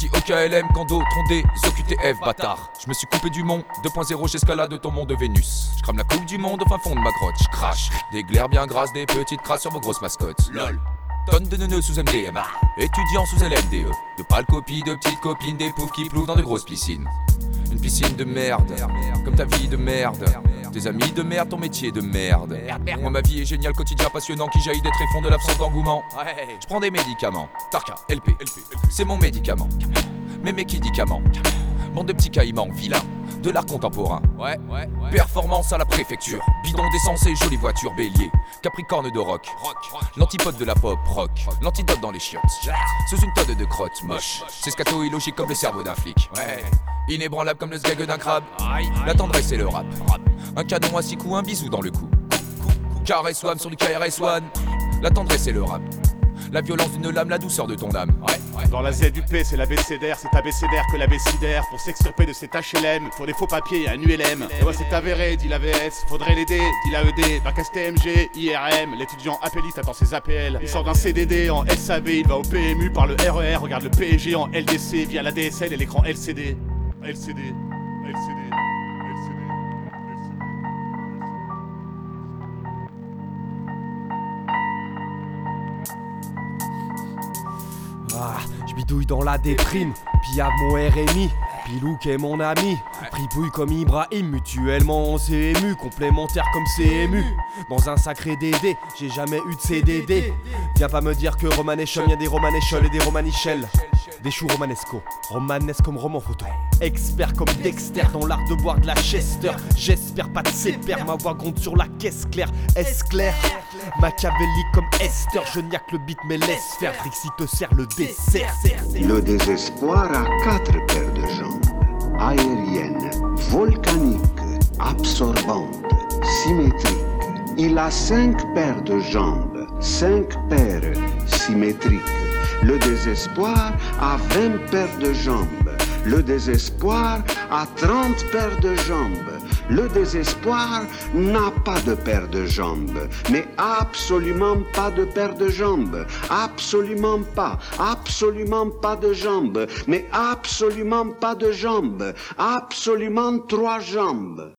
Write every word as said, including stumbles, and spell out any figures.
parti au K L M quand d'autres ont des O Q T F, bâtard. Je me suis coupé du monde, deux point zéro, j'escalade ton monde de Vénus. Je crame la coupe du monde au fin fond de ma grotte, je crache des glaires bien grasses, des petites crasses sur vos grosses mascottes. Lol. Tonne de neuneux sous M D M A, étudiants sous L M D E. De pâles copies, de petites copines, des poufs qui plouvent dans de grosses piscines. Une piscine de merde, comme ta vie de merde. Tes amis de merde, ton métier de merde. Moi ma vie est géniale, quotidien passionnant qui jaillit des tréfonds de l'absence d'engouement. Je prends des médicaments, Tarka, L P, c'est mon médicament. Mais mes médicaments, bande de petits caïmans, vilains, de l'art contemporain. Ouais, ouais, ouais. Performance à la préfecture, bidon d'essence et jolie voiture bélier. Capricorne de rock, l'antipode de la pop rock, l'antidote dans les chiottes. Sous une tonne de crottes moche, c'est scato illogique comme le cerveau d'un flic. Ouais. Inébranlable comme le sgag d'un crabe, la tendresse et le rap. Un canon à six coups, un bisou dans le cou. K R S One sur du K R S One, la tendresse et le rap. La violence d'une lame, la douceur de ton âme. Ouais, ouais. Dans la Z U P, c'est l'abécédaire, c'est abécédaire que l'abécidaire. Pour s'extirper de cet H L M, faut des faux papiers et un U L M. Et moi c'est avéré, dit l'A V S, faudrait l'aider, dit l'A E D. Bac S T M G, I R M, l'étudiant appelliste attend ses A P L. Il sort d'un C D D en S A V, il va au P M U par le R E R. Regarde le P S G en L D C via la D S L et l'écran L C D. L C D, L C D, L C D. Ah, je bidouille dans la déprime, puis y'a mon R M I, Pilou qui est mon ami, fripouille comme Ibrahim, mutuellement on s'est ému, complémentaire comme C M U. Dans un sacré D D, j'ai jamais eu de C D D. Viens pas me dire que Romanechum, y'a des Romanechol et des Romanichel. Des choux romanesco, romanesque comme roman photo. Expert comme Dexter dans l'art de boire de la Chester. J'espère pas de sépère, ma voix gronde sur la caisse claire. Est-ce clair? Machiavélique comme Esther, je n'y a que le beat mais laisse faire. Trixie te sert le dessert. Le désespoir a quatre paires de jambes. Aériennes, volcaniques, absorbantes, symétriques. Il a cinq paires de jambes, cinq paires symétriques. Le désespoir a vingt paires de jambes. Le désespoir a trente paires de jambes. Le désespoir n'a pas de paire de jambes. Mais absolument pas de paire de jambes. Absolument pas. Absolument pas de jambes. Mais absolument pas de jambes. Absolument trois jambes.